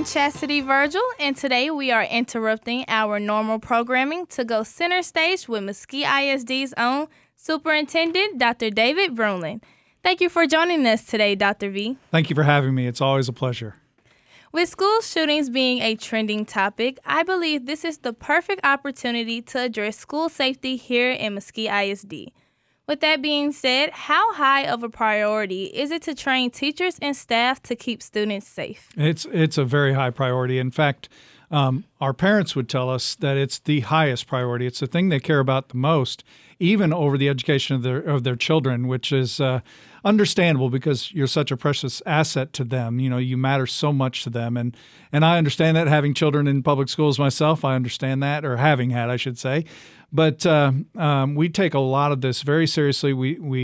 I'm Chastity Virgil, and today we are interrupting our normal programming to go center stage with Mesquite ISD's own Superintendent, Dr. David Brunlin. Thank you for joining us today, Dr. V. Thank you for having me. It's always a pleasure. With school shootings being a trending topic, I believe this is the perfect opportunity to address school safety here in Mesquite ISD. With that being said, how high of a priority is it to train teachers and staff to keep students safe? It's a very high priority. In fact, our parents would tell us that it's the highest priority. It's the thing they care about the most, even over the education of their children, which is understandable because you're such a precious asset to them. You know, you matter so much to them. And I understand that, having children in public schools myself, I understand that, or having had, I should say. But we take a lot of this very seriously.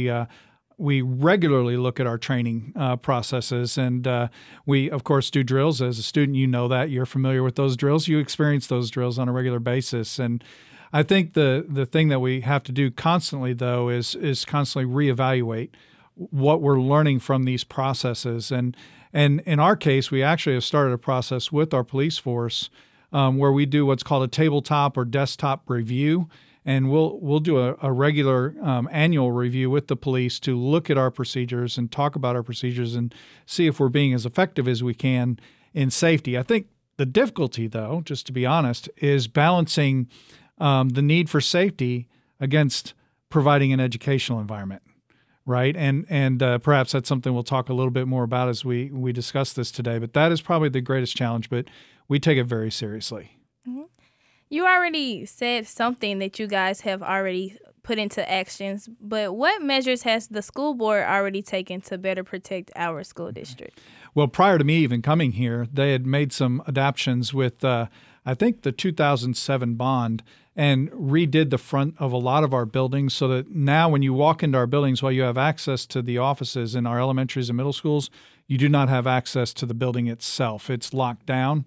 We regularly look at our training processes, and we, of course, do drills. As a student, you know that. You're familiar with those drills. You experience those drills on a regular basis. And I think the thing that we have to do constantly, though, is constantly reevaluate what we're learning from these processes. And in our case, we actually have started a process with our police force where we do what's called a tabletop or desktop review. And we'll do a regular annual review with the police to look at our procedures and talk about our procedures and see if we're being as effective as we can in safety. I think the difficulty, though, just to be honest, is balancing the need for safety against providing an educational environment, right? And perhaps that's something we'll talk a little bit more about as we discuss this today. But that is probably the greatest challenge, but we take it very seriously. Mm-hmm. You already said something that you guys have already put into actions, but what measures has the school board already taken to better protect our school district? Well, prior to me even coming here, they had made some adaptations with, I think, the 2007 bond, and redid the front of a lot of our buildings so that now when you walk into our buildings, while you have access to the offices in our elementaries and middle schools, you do not have access to the building itself. It's locked down.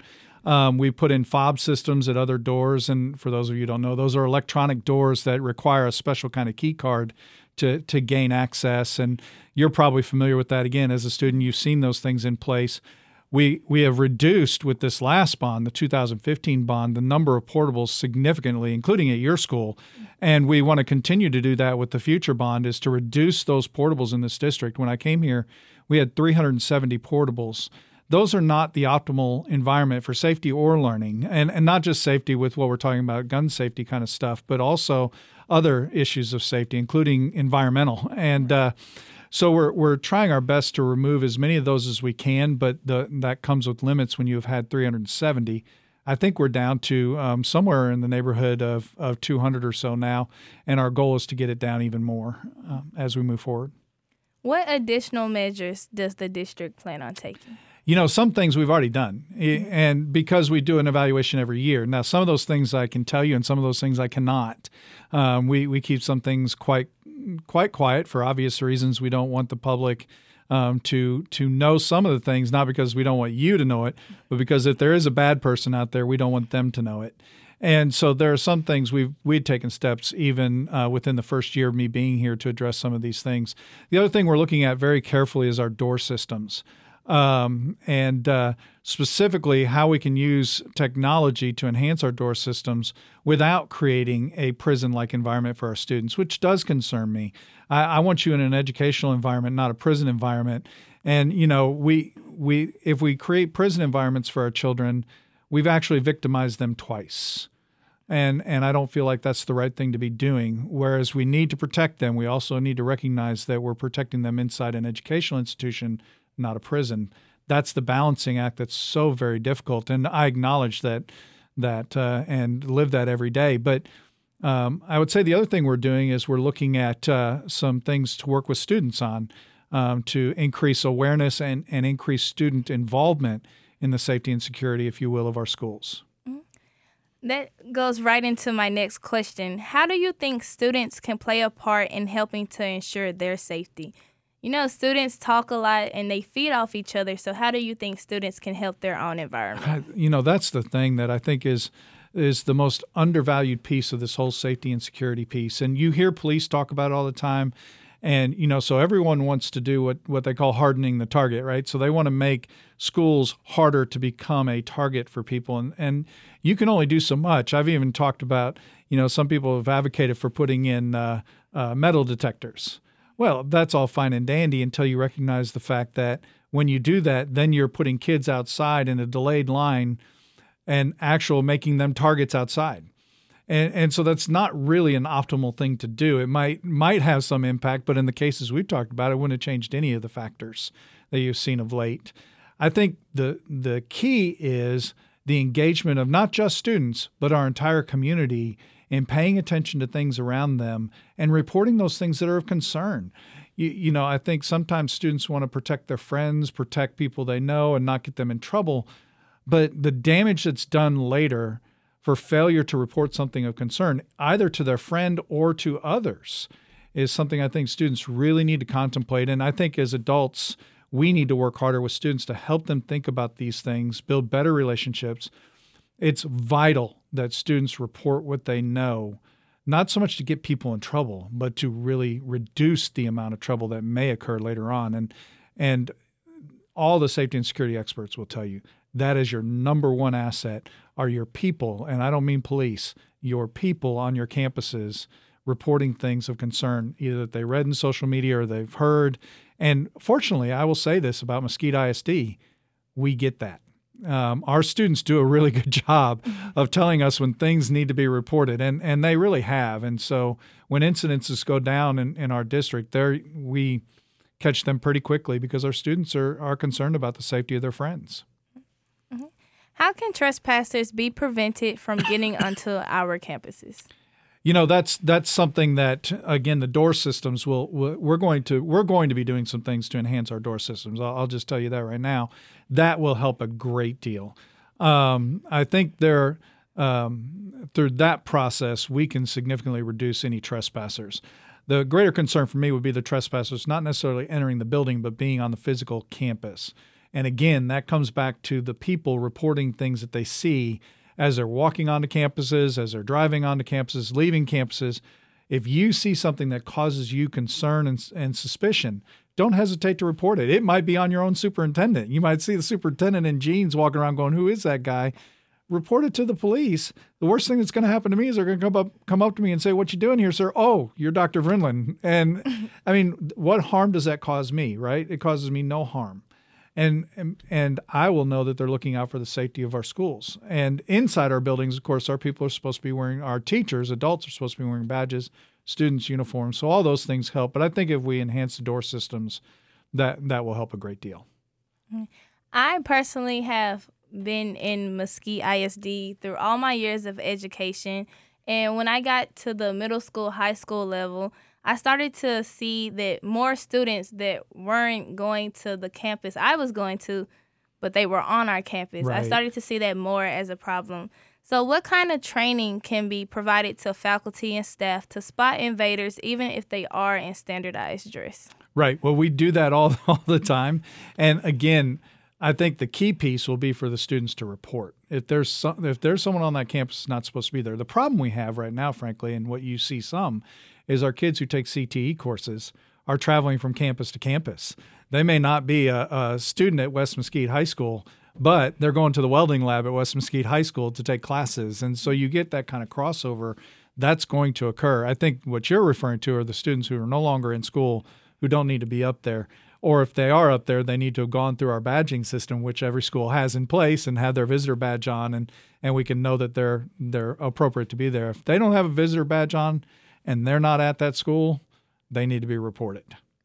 We put in fob systems at other doors, and for those of you who don't know, those are electronic doors that require a special kind of key card to gain access, and you're probably familiar with that. Again, as a student, you've seen those things in place. We have reduced with this last bond, the 2015 bond, the number of portables significantly, including at your school, and we want to continue to do that with the future bond, is to reduce those portables in this district. When I came here, we had 370 portables. Those are not the optimal environment for safety or learning, and not just safety with what we're talking about, gun safety kind of stuff, but also other issues of safety, including environmental. And so we're trying our best to remove as many of those as we can, but that comes with limits when you've had 370. I think we're down to somewhere in the neighborhood of 200 or so now, and our goal is to get it down even more as we move forward. What additional measures does the district plan on taking? You know, some things we've already done, and because we do an evaluation every year. Now, some of those things I can tell you, and some of those things I cannot. We keep some things quite quiet for obvious reasons. We don't want the public to know some of the things, not because we don't want you to know it, but because if there is a bad person out there, we don't want them to know it. And so there are some things we'd taken steps even within the first year of me being here to address some of these things. The other thing we're looking at very carefully is our door systems. And specifically how we can use technology to enhance our door systems without creating a prison-like environment for our students, which does concern me. I want you in an educational environment, not a prison environment. And, you know, if we create prison environments for our children, we've actually victimized them twice. And I don't feel like that's the right thing to be doing. Whereas we need to protect them, we also need to recognize that we're protecting them inside an educational institution, not a prison. That's the balancing act that's so very difficult, and I acknowledge that and live that every day. But I would say the other thing we're doing is we're looking at some things to work with students on to increase awareness and increase student involvement in the safety and security, if you will, of our schools. That goes right into my next question. How do you think students can play a part in helping to ensure their safety? You know, students talk a lot and they feed off each other. So how do you think students can help their own environment? You know, that's the thing that I think is the most undervalued piece of this whole safety and security piece. And you hear police talk about it all the time. And, so everyone wants to do what they call hardening the target, right? So they want to make schools harder to become a target for people. And you can only do so much. I've even talked about, some people have advocated for putting in metal detectors. Well, that's all fine and dandy until you recognize the fact that when you do that, then you're putting kids outside in a delayed line and making them targets outside. And so that's not really an optimal thing to do. It might have some impact, but in the cases we've talked about, it wouldn't have changed any of the factors that you've seen of late. I think the key is the engagement of not just students, but our entire community in paying attention to things around them and reporting those things that are of concern. I think sometimes students want to protect their friends, protect people they know, and not get them in trouble. But the damage that's done later for failure to report something of concern, either to their friend or to others, is something I think students really need to contemplate. And I think as adults, we need to work harder with students to help them think about these things, build better relationships. It's vital that students report what they know, not so much to get people in trouble, but to really reduce the amount of trouble that may occur later on. And all the safety and security experts will tell you that is your number one asset are your people, and I don't mean police, your people on your campuses reporting things of concern, either that they read in social media or they've heard. And fortunately, I will say this about Mesquite ISD, we get that. Our students do a really good job of telling us when things need to be reported, and they really have. And so when incidences go down in our district, we catch them pretty quickly because our students are concerned about the safety of their friends. How can trespassers be prevented from getting onto our campuses? That's something that, again, the door systems we're going to be doing some things to enhance our door systems. I'll just tell you that right now. That will help a great deal. I think through that process, we can significantly reduce any trespassers. The greater concern for me would be the trespassers not necessarily entering the building, but being on the physical campus. And again, that comes back to the people reporting things that they see as they're walking onto campuses, as they're driving onto campuses, leaving campuses. If you see something that causes you concern and suspicion, don't hesitate to report it. It might be on your own superintendent. You might see the superintendent in jeans walking around going, who is that guy? Report it to the police. The worst thing that's going to happen to me is they're going to come up to me and say, what you doing here, sir? Oh, you're Dr. Vrindlin. And I mean, what harm does that cause me, right? It causes me no harm. And I will know that they're looking out for the safety of our schools. And inside our buildings, of course, our people are supposed to be wearing, our teachers, adults are supposed to be wearing badges, students' uniforms. So all those things help. But I think if we enhance the door systems, that will help a great deal. I personally have been in Mesquite ISD through all my years of education. And when I got to the middle school, high school level, I started to see that more students that weren't going to the campus I was going to, but they were on our campus. Right. I started to see that more as a problem. So what kind of training can be provided to faculty and staff to spot invaders, even if they are in standardized dress? Right. Well, we do that all the time. And again, I think the key piece will be for the students to report. If there's someone on that campus that's not supposed to be there. The problem we have right now, frankly, and what you see some, is our kids who take CTE courses are traveling from campus to campus. They may not be a student at West Mesquite High School, but they're going to the welding lab at West Mesquite High School to take classes. And so you get that kind of crossover. That's going to occur. I think what you're referring to are the students who are no longer in school who don't need to be up there. Or if they are up there, they need to have gone through our badging system, which every school has in place, and have their visitor badge on, and we can know that they're appropriate to be there. If they don't have a visitor badge on and they're not at that school, they need to be reported.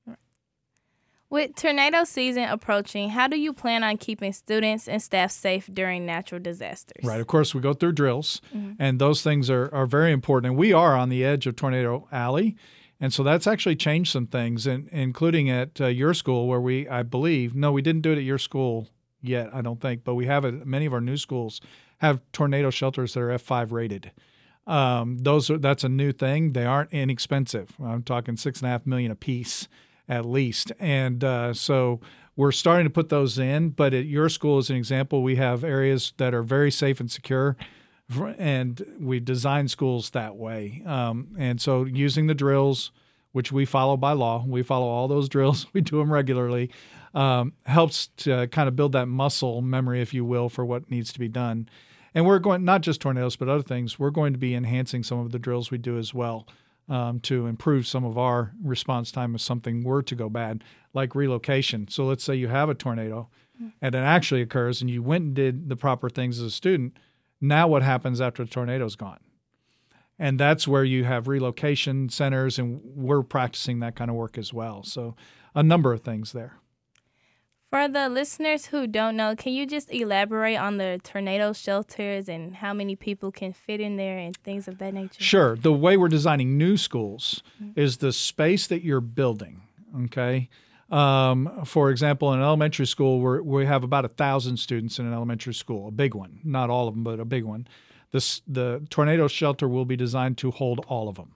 With tornado season approaching, how do you plan on keeping students and staff safe during natural disasters? Right. Of course, we go through drills, and those things are very important. And we are on the edge of Tornado Alley. And so that's actually changed some things, including at your school where we didn't do it at your school yet, I don't think, but we have it. Many of our new schools have tornado shelters that are F5 rated. That's a new thing. They aren't inexpensive. I'm talking $6.5 million a piece at least. And so we're starting to put those in. But at your school, as an example, we have areas that are very safe and secure. And we design schools that way. And so using the drills, which we follow by law. We follow all those drills. We do them regularly. Helps to kind of build that muscle memory, if you will, for what needs to be done. And we're going, not just tornadoes, but other things, we're going to be enhancing some of the drills we do as well to improve some of our response time if something were to go bad, like relocation. So let's say you have a tornado and it actually occurs and you went and did the proper things as a student. Now what happens after the tornado's gone? And that's where you have relocation centers, and we're practicing that kind of work as well. So a number of things there. For the listeners who don't know, can you just elaborate on the tornado shelters and how many people can fit in there and things of that nature? Sure. The way we're designing new schools is the space that you're building, okay? For example, in an elementary school, we have about 1,000 students in an elementary school, a big one. Not all of them, but a big one. The tornado shelter will be designed to hold all of them.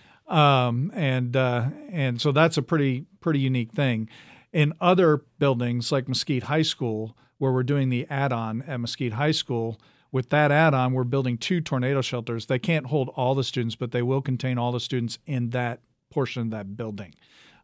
And so that's a pretty unique thing. In other buildings like Mesquite High School, where we're doing the add-on at Mesquite High School, with that add-on, we're building 2 tornado shelters. They can't hold all the students, but they will contain all the students in that portion of that building.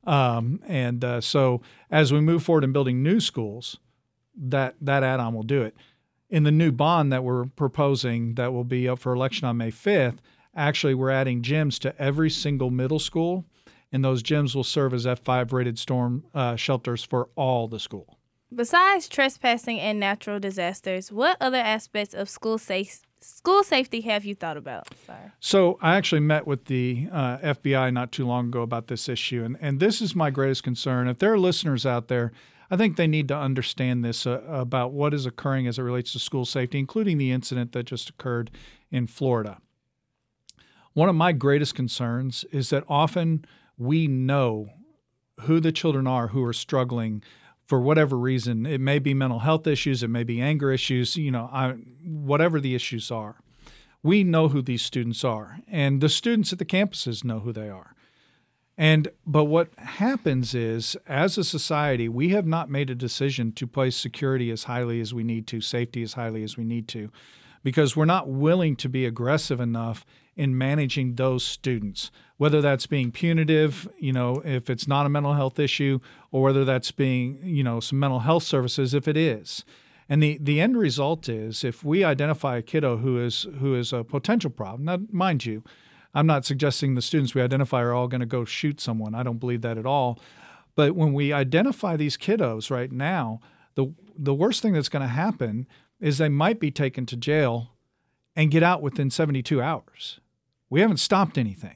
So as we move forward in building new schools, that add-on will do it. In the new bond that we're proposing that will be up for election on May 5th, actually we're adding gyms to every single middle school, and those gyms will serve as F5 rated storm shelters for all the school. Besides trespassing and natural disasters, what other aspects of school safety have you thought about? Sorry. So I actually met with the FBI not too long ago about this issue, and this is my greatest concern. If there are listeners out there, I think they need to understand this about what is occurring as it relates to school safety, including the incident that just occurred in Florida. One of my greatest concerns is that often we know who the children are who are struggling for whatever reason. It may be mental health issues, it may be anger issues, whatever the issues are. We know who these students are, and the students at the campuses know who they are. But what happens is, as a society, we have not made a decision to place security as highly as we need to, safety as highly as we need to, because we're not willing to be aggressive enough in managing those students, whether that's being punitive, if it's not a mental health issue, or whether that's being, some mental health services if it is. And the end result is, if we identify a kiddo who is a potential problem, now mind you, I'm not suggesting the students we identify are all going to go shoot someone. I don't believe that at all. But when we identify these kiddos right now, the worst thing that's going to happen is they might be taken to jail and get out within 72 hours. We haven't stopped anything.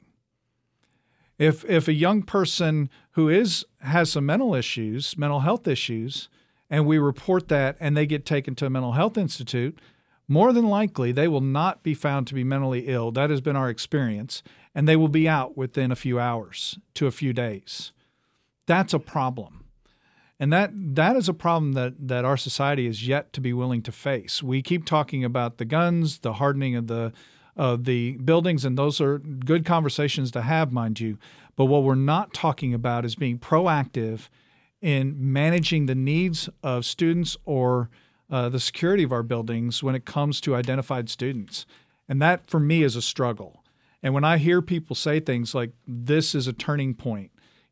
If a young person who has some mental health issues, and we report that and they get taken to a mental health institute, more than likely they will not be found to be mentally ill. That has been our experience. And they will be out within a few hours to a few days. That's a problem. And that is a problem that our society is yet to be willing to face. We keep talking about the guns, the hardening of the buildings, and those are good conversations to have, mind you. But what we're not talking about is being proactive in managing the needs of students or the security of our buildings when it comes to identified students. And that, for me, is a struggle. And when I hear people say things like, this is a turning point,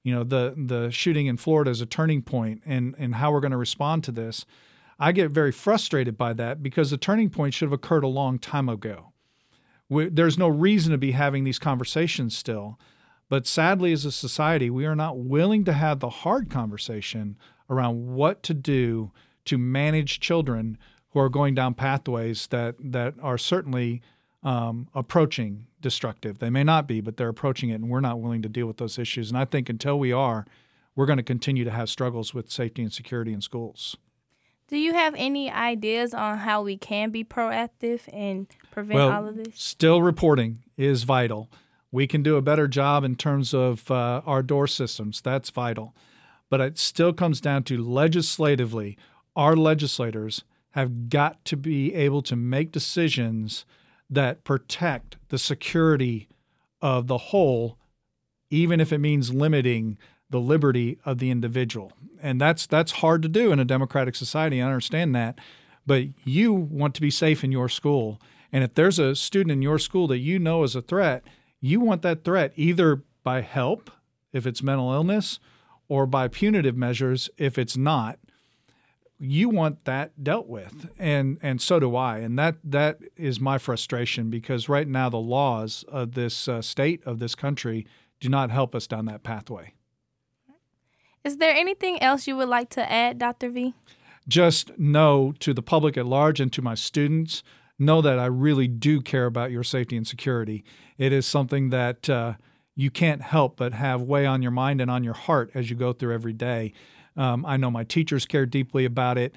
the shooting in Florida is a turning point in how we're going to respond to this, I get very frustrated by that, because the turning point should have occurred a long time ago. There's no reason to be having these conversations still. But sadly, as a society, we are not willing to have the hard conversation around what to do to manage children who are going down pathways that are certainly approaching destructive. They may not be, but they're approaching it, and we're not willing to deal with those issues. And I think until we are, we're going to continue to have struggles with safety and security in schools. Do you have any ideas on how we can be proactive and prevent all of this? Still reporting is vital. We can do a better job in terms of our door systems. That's vital. But it still comes down to legislatively, our legislators have got to be able to make decisions that protect the security of the whole, even if it means limiting the liberty of the individual. And that's hard to do in a democratic society. I understand that. But you want to be safe in your school. And if there's a student in your school that you know is a threat, you want that threat either by help if it's mental illness, or by punitive measures if it's not. You want that dealt with, and so do I. And that is my frustration, because right now the laws of this state, of this country, do not help us down that pathway. Is there anything else you would like to add, Dr. V? Just know, to the public at large and to my students, know that I really do care about your safety and security. It is something that you can't help but have weigh on your mind and on your heart as you go through every day. I know my teachers care deeply about it.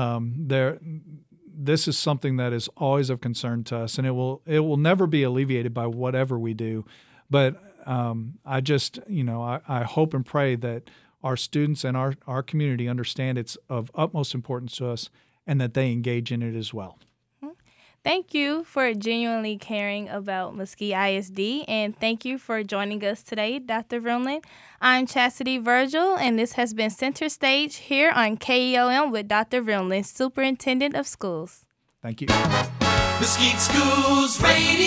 This is something that is always of concern to us, and it will never be alleviated by whatever we do. But I just, I hope and pray that our students and our community understand it's of utmost importance to us, and that they engage in it as well. Thank you for genuinely caring about Mesquite ISD, and thank you for joining us today, Dr. Vrumland. I'm Chastity Virgil, and this has been Center Stage here on KEOM with Dr. Vrumland, Superintendent of Schools. Thank you. Mesquite Schools Radio.